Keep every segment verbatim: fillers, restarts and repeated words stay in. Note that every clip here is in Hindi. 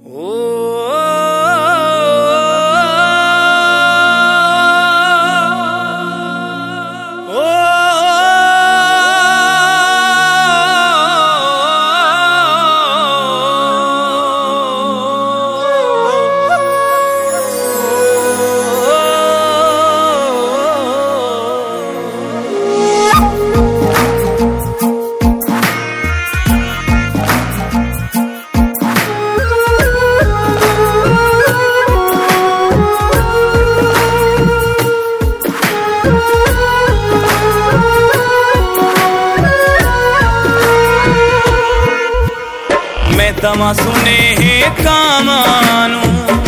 दवा सुनेहे कावां नूं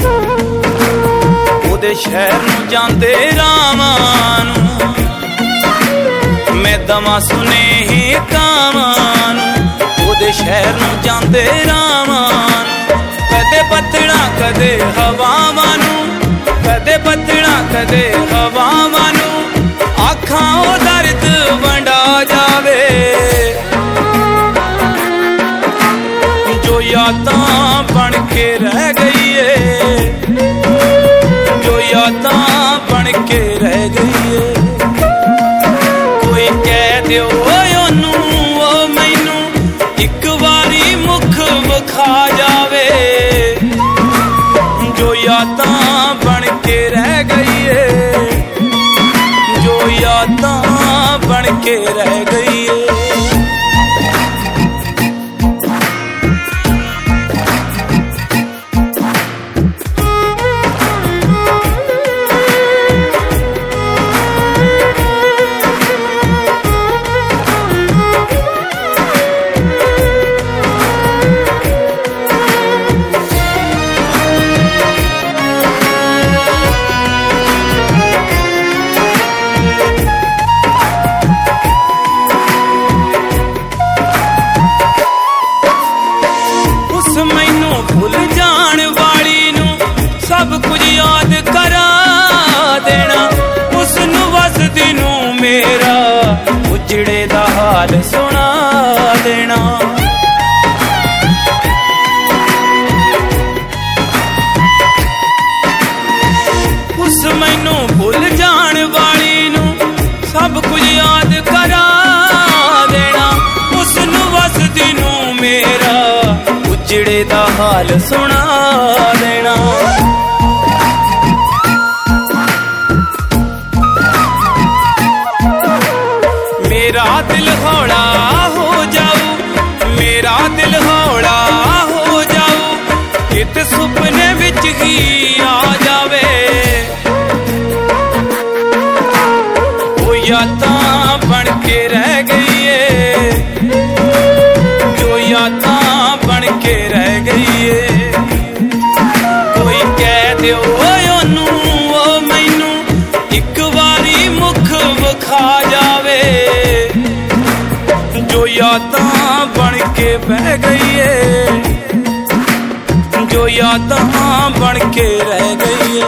ओदे शहर नूं जांदे रावां नूं। मैं दवा सुनेहे कावां नूं ओदे शहर नूं जांदे रावां नूं। कदे पतड़ा कदे हवावां नूं, कदे पतड़ा कदे हवावां नूं। आखां ओ दर्द वंडा जावे जो यादां बन के रह गई है, जो यादां बन के रह गई है। कोई कह दियो ओनू ओ मैनू इक वारी मुख विखा जावे जो यादां बन के रह गई है, जो यादां बन के रह गई है। भुल जान वाली नू सब कुछ याद करा देना, उसनू वसदी नू मेरा उजड़े दा हाल सुना देना। उस मैनू भुल जान वाली नू सब कुछ याद करा देना, उसनू वसदी नू मेरा उजड़े दा हाल सुना देना। मेरा दिल हौला हो जाऊ, मेरा दिल हौला हो जाऊ, इत सुपने विच ही आ जावे वो यादां बन के रह गई है, जो यादां बन के रह गई है। कोई कह दियो ओनू ओ मैनू इक वारी मुख विखा जावे जो यादां बन के बह गई है, जो यादां बन के रह गई है।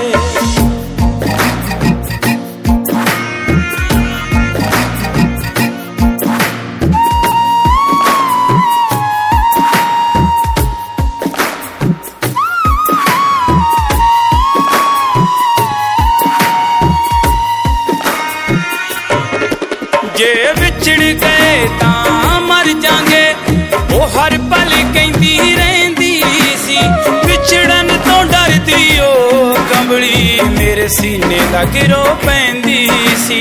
जे विछड़ गए तां मर जांगे वो हर पल कहंदी रहिंदी सी, विछड़न तो डरदी ओ कंबली मेरे सीने लग रो पैंदी सी।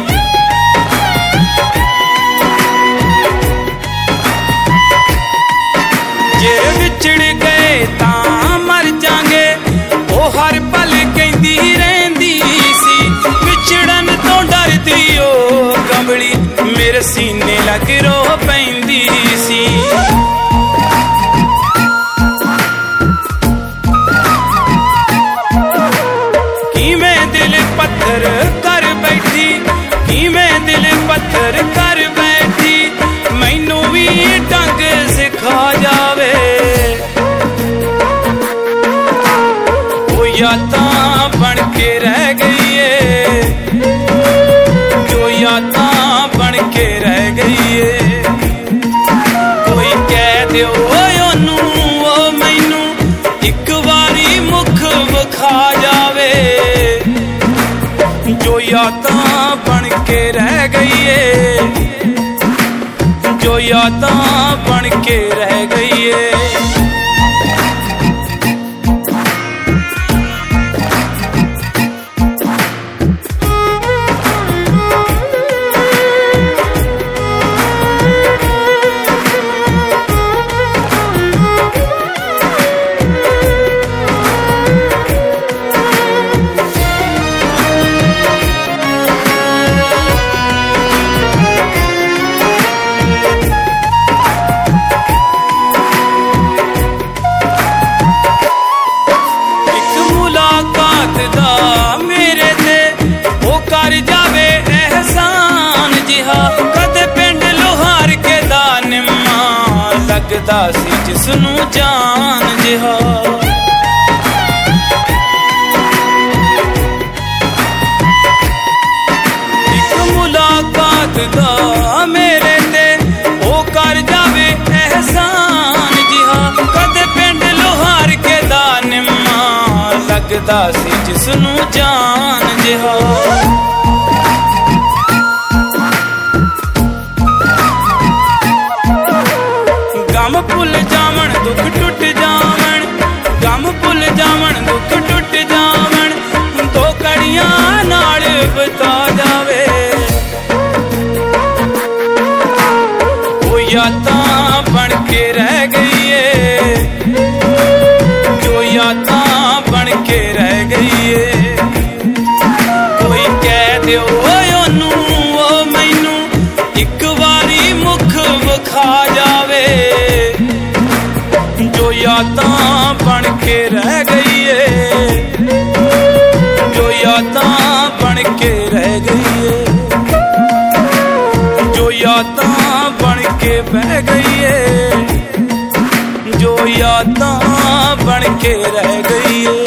जे विछड़ गए तां मर जांगे वो हर पल कहंदी रहिंदी सी, विछड़न तो डरदी ओ कंबली मेरे सीने लग रो पैंदी सी। किवें दिल पत्थर कर बैठी, किवें दिल पत्थर कर बैठी, मैनू भी ढंग सिखा जावे वो यादां बन के रह गई है, जो यादां बन के रह गई है। कोई के रह गई है, जो यादां बन के रह गई है। मेरे ते वो कर जावे एहसान जिहा, कदे पिंड लोहार के दा निम्मा लगदा सी जिसनू जान जिहा। एक मुलाकात दा मेरे ते वो कर जावे एहसान जिहा, कदे पिंड लोहार के दा निम्मा लगदा सी जिसनू जान जिहा। गम भुल जावन दुख टुट जावन, गम भुल जावन दुख टुट जावन, दो कड़ियां नाल बता जावे। वो यादां बन के रह गई है, जो यादां बन के रह गई है। कोई कह दे ओनू ओ मैनू एक बारी मुख विखा जावे, जो यादां बन के रह गई है, जो यादां बन के रह गई है, जो यादां बन के बह गई है, जो यादां बन के रह गई है।